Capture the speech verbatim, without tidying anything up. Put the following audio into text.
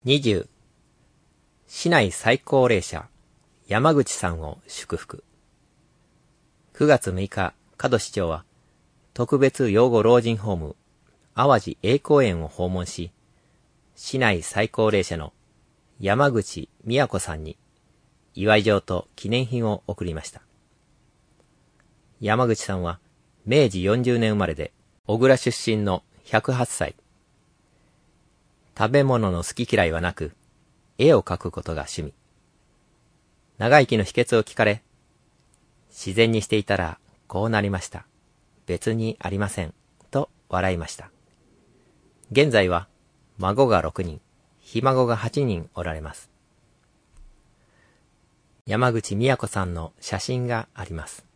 にじゅう市内最高齢者山口さんを祝福。くがつむいか、門市長は特別養護老人ホーム淡路栄光園を訪問し、市内最高齢者の山口美子さんに祝い状と記念品を贈りました。山口さんはめいじよんじゅうねん生まれで小倉出身のひゃくはっさい。食べ物の好き嫌いはなく、絵を描くことが趣味。長生きの秘訣を聞かれ、自然にしていたらこうなりました。別にありません。と笑いました。現在は孫がろくにん、ひ孫がはちにんおられます。山口美子さんの写真があります。